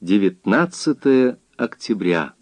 19 октября.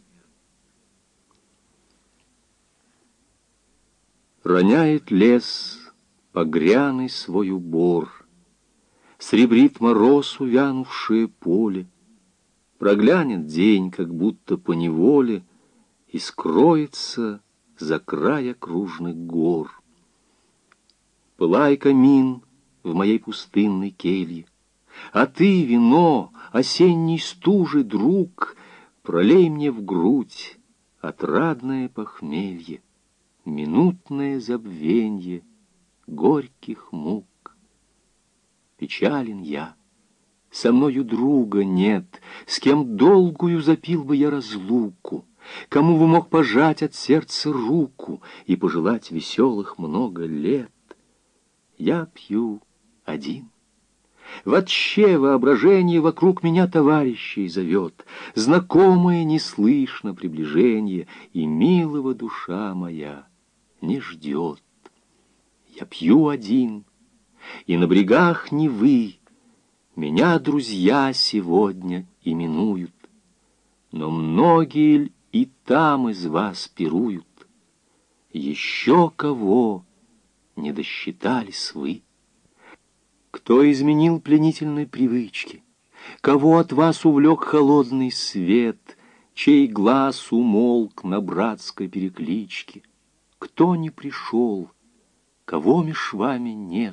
Роняет лес погряный свой убор, сребрит мороз увянувшее поле, проглянет день, как будто поневоле, и скроется за край окружных гор. Пылай, камин, в моей пустынной келье, а ты, вино, осенней стужи, друг, пролей мне в грудь отрадное похмелье, минутное забвенье горьких мук. Печален я, со мною друга нет, с кем долгую запил бы я разлуку, кому бы мог пожать от сердца руку и пожелать веселых много лет. Я пью один. Вотще воображение вокруг меня товарищей зовет, знакомое не слышно приближение, и милого душа моя не ждет. Я пью один, и на брегах Невы меня друзья сегодня именуют, но многие ль и там из вас пируют? Еще кого не досчитались вы? Кто изменил пленительной привычки? Кого от вас увлек холодный свет, чей глаз умолк на братской перекличке? Кто не пришел, кого меж вами нет?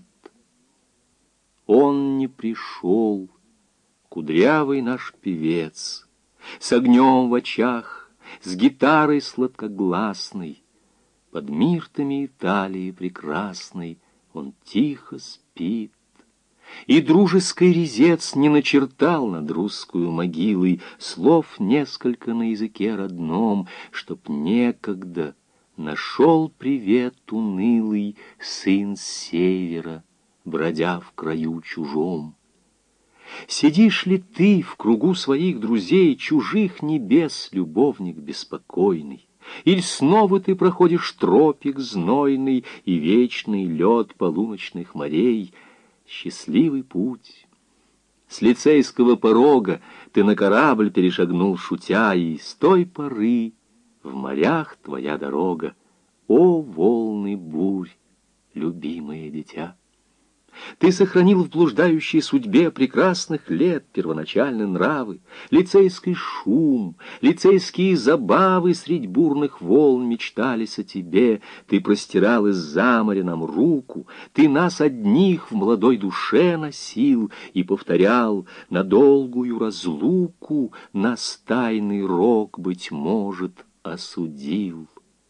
Он не пришел, кудрявый наш певец, с огнем в очах, с гитарой сладкогласной. Под миртами Италии прекрасной он тихо спит, и дружеский резец не начертал над русскую могилой слов несколько на языке родном, чтоб некогда нашел привет унылый сын с севера, бродя в краю чужом. Сидишь ли ты в кругу своих друзей, чужих небес, любовник беспокойный? Или снова ты проходишь тропик знойный и вечный лед полуночных морей? Счастливый путь. С лицейского порога ты на корабль перешагнул, шутя, и с той поры в морях твоя дорога. О, волны бурь, любимое дитя! Ты сохранил в блуждающей судьбе прекрасных лет первоначальные нравы, лицейский шум, лицейские забавы средь бурных волн мечтались о тебе. Ты простирал из-за моря нам руку, ты нас одних в молодой душе носил и повторял на долгую разлуку нас тайный рок, быть может, осудил.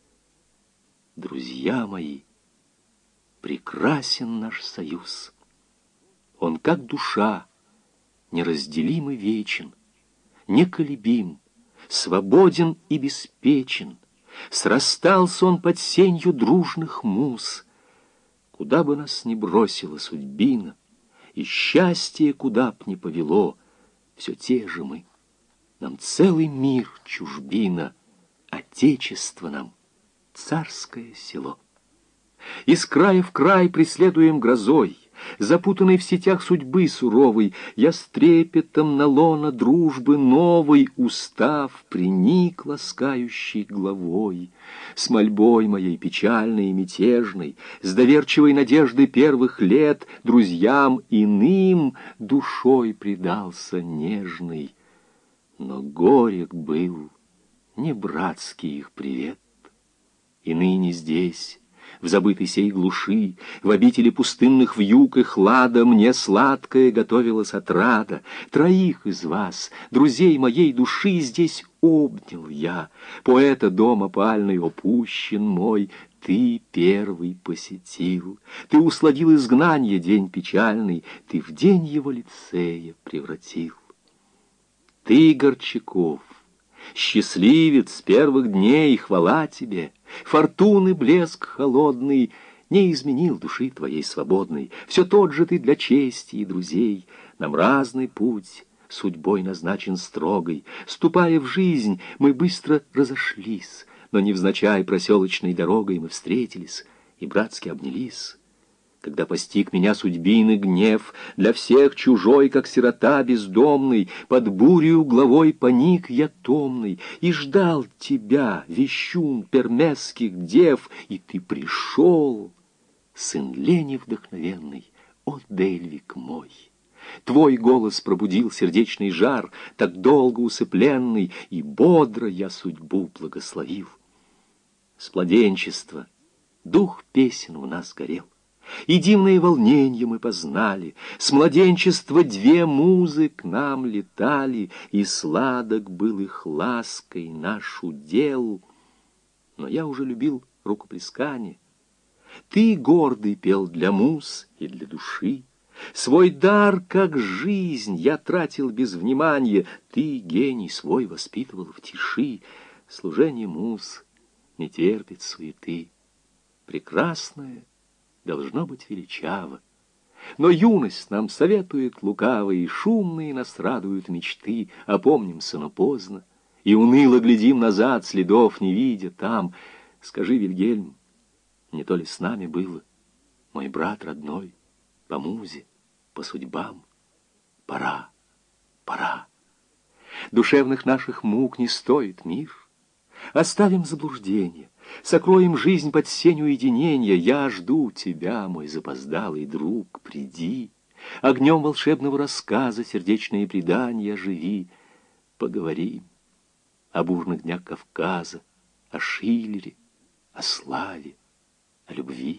Друзья мои, прекрасен наш союз. Он, как душа, неразделим и вечен, неколебим, свободен и беспечен. Срастался он под сенью дружных муз. Куда бы нас ни бросила судьбина, и счастье куда б ни повело, все те же мы. Нам целый мир чужбина, отечество нам царское село. Из края в край преследуем грозой, запутанный в сетях судьбы суровой, я с трепетом на лоно дружбы новой устав приник ласкающей главой, с мольбой моей печальной и мятежной, с доверчивой надеждой первых лет друзьям иным душой предался нежный. Но горек был не братский их привет, и ныне здесь, в забытой сей глуши, в обители пустынных вьюг и хлада, мне сладкое готовилась отрада. Троих из вас, друзей моей души, здесь обнял я. Поэта дома пальный опущен мой, ты первый посетил. Ты усладил изгнанье день печальный, ты в день его лицея превратил. Ты, Горчаков, счастливец с первых дней, хвала тебе! Фортуны блеск холодный не изменил души твоей свободной. Все тот же ты для чести и друзей. Нам разный путь судьбой назначен строгой. Ступая в жизнь, мы быстро разошлись, но невзначай проселочной дорогой мы встретились и братски обнялись. Когда постиг меня судьбиный гнев, для всех чужой, как сирота бездомный, под бурью угловой паник я томный, и ждал тебя, вещун пермесских дев, и ты пришел, сын лени вдохновенный, о, Дельвик мой! Твой голос пробудил сердечный жар, так долго усыпленный, и бодро я судьбу благословил. С младенчества дух песен в нас горел, и дивное волненье мы познали. С младенчества две музы к нам летали, и сладок был их лаской наш удел. Но я уже любил рукоплескание. Ты гордый пел для муз и для души. Свой дар, как жизнь, я тратил без внимания. Ты гений свой воспитывал в тиши. Служение муз не терпит суеты. Прекрасное должно быть величаво. Но юность нам советует лукаво, и шумные нас радуют мечты. Опомнимся, но поздно, и уныло глядим назад, следов не видя там. Скажи, Вильгельм, не то ли с нами было, мой брат родной, по музе, по судьбам? Пора, пора. Душевных наших мук не стоит мир. Оставим заблуждение, сокроем жизнь под сень уединения. Я жду тебя, мой запоздалый друг, приди. Огнем волшебного рассказа сердечные предания оживи. Поговорим о бурных днях Кавказа, о Шиллере, о славе, о любви.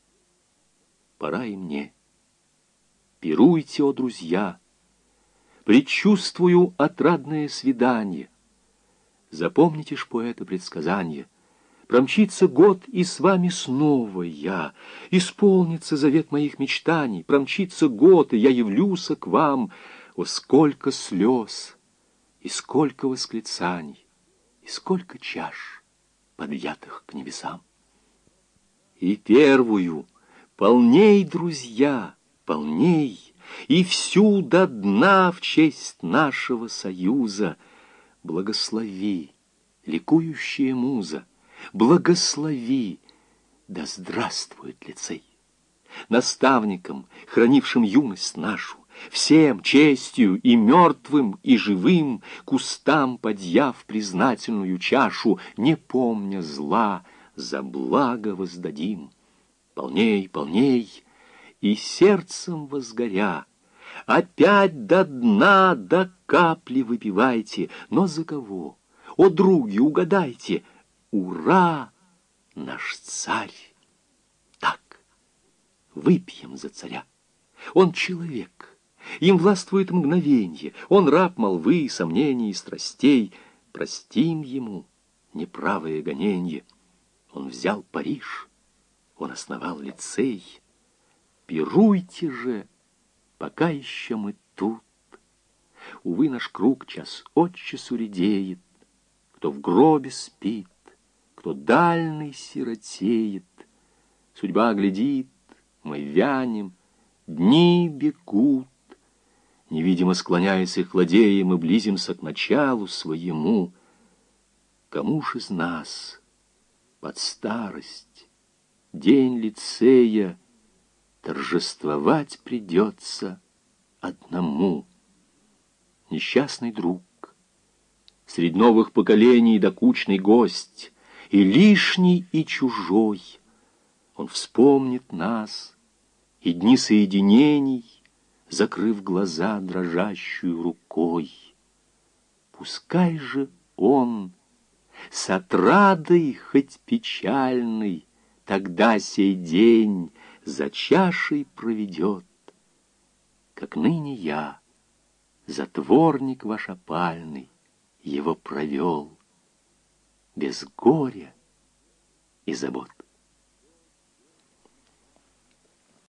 Пора и мне. Пируйте, о друзья, предчувствую отрадное свидание. Запомните ж, поэта, предсказание. Промчится год, и с вами снова я. Исполнится завет моих мечтаний. Промчится год, и я явлюся к вам. О, сколько слез, и сколько восклицаний, и сколько чаш, подъятых к небесам. И первую, полней, друзья, полней, и всю до дна в честь нашего союза. Благослови, ликующая муза, благослови, да здравствует лицей. Наставникам, хранившим юность нашу, всем честью и мертвым, и живым, к устам подъяв признательную чашу, не помня зла, за благо воздадим. Полней, полней, и сердцем возгоря, опять до дна, до капли выпивайте. Но за кого? О, други, угадайте! Ура, наш царь! Так, выпьем за царя. Он человек, им властвует мгновенье. Он раб молвы, сомнений и страстей. Простим ему неправое гоненье. Он взял Париж, он основал лицей. Пируйте же, пока еще мы тут. Увы, наш круг час от часу редеет. Кто в гробе спит, кто дальний сиротеет. Судьба глядит, мы вянем, дни бегут. Невидимо склоняясь их ладея, мы близимся к началу своему. Кому ж из нас под старость, день лицея, торжествовать придется одному? Несчастный друг, средь новых поколений докучный гость, и лишний, и чужой. Он вспомнит нас, и дни соединений, закрыв глаза дрожащую рукой. Пускай же он с отрадой, хоть печальной, тогда сей день за чашей проведет, как ныне я, затворник ваш опальный, его провел без горя и забот.